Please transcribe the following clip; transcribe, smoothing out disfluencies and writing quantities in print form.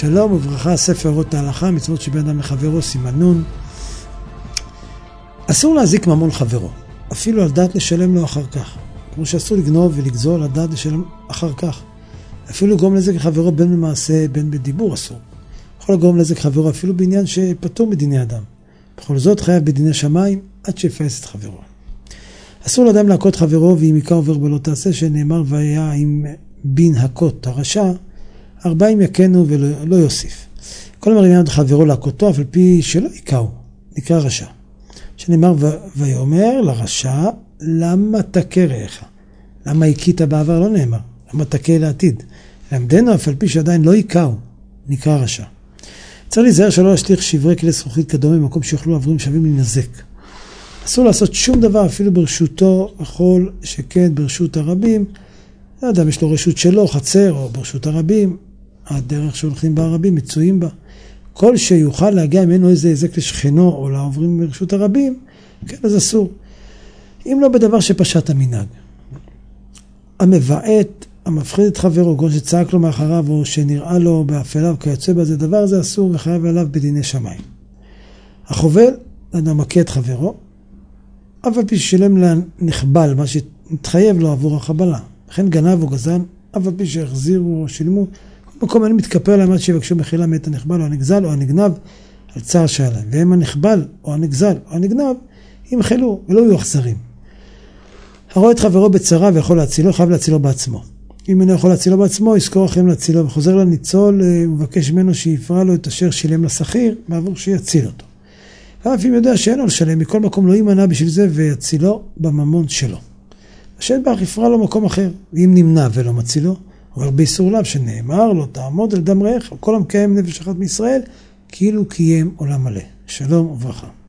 שלום וברכה, ספר אורות ההלכה, מצוות שבין אדם לחברו, סימן נון. אסור להזיק ממון חברו, אפילו על דעת לשלם לו אחר כך. כמו שאסור לגנוב ולגזול, על דעת לשלם אחר כך. אפילו לגרום נזק לחברו בין במעשה, בין בדיבור אסור. יכול לגרום נזק לחברו אפילו בעניין שפטור מדיני אדם. בכל זאת חייב בדיני שמיים עד שיפייס את חברו. אסור לאדם להכות חברו, ואם עיקר עובר בלא תעשה, שנאמר והיה עם בין הכות הרשע, 40 יקנו ולא יוסיף. כל המרימים את חברו להכותו, אף על פי שלא עיקרו, נקרא רשע. שנאמר ויאמר לרשע, למה תכה רעך? למה הכית בעבר? לא נאמר. למה תכה לעתיד? למדנו אף על פי שעדיין לא עיקרו, נקרא רשע. צריך להיזהר שלא להשליך שברי כלי זכוכית כדומה במקום שיוכלו עברים שווים להינזק. אסור לעשות שום דבר אפילו ברשותו, יכול שכן ברשות הרבים. האדם יש לו רשות שלו, חצר, או ברשות הרבים, הדרך שהולכים בה הרבים מצויים בה. כל שיוכל להגיע ממנו איזה היזק לשכנו או לעוברים ברשות הרבים, כן, אז אסור. אם לא בדבר שפשט המנהג. המבעט, המפחיד את חברו, גון שצעק לו מאחריו או שנראה לו באפליו כיוצא בזה, דבר הזה אסור וחייב עליו בדיני שמיים. החובל, אדם מכה את חברו, אבל פי ששילם לנחבל, מה שהתחייב לו עבור החבלה. לכן גנב או גזל, אבל פי שהחזירו או שילמו, כל מקום אני מתכפר להם עד שיבקשו מחילה מאת הנחבל או הנגזל או הנגנב על צער שעליהם. והם הנחבל או הנגזל או הנגנב, ימחלו ולא יהיו אכזרים. הרואה את חברו בצרה ויכול להצילו, חייב להצילו בעצמו. אם אינו יכול להצילו בעצמו, יזכור אחרים להצילו, וחוזר לניצול ובקש ממנו שיפרע לו את אשר שילם לשכיר, בעבור שיציל אותו. ואף אם יודע שאין לו לשלם, מכל מקום לא יימנע בשביל זה ויצילו בממון שלו. השד ברך יפרע לו מקום אחר, ואם נמנע ולא מצילו, אבל באיסור לאו שנאמר לו, תעמוד על דם רעך, כל המקיים נפש אחת מישראל, כאילו קיים עולם מלא. שלום וברכה.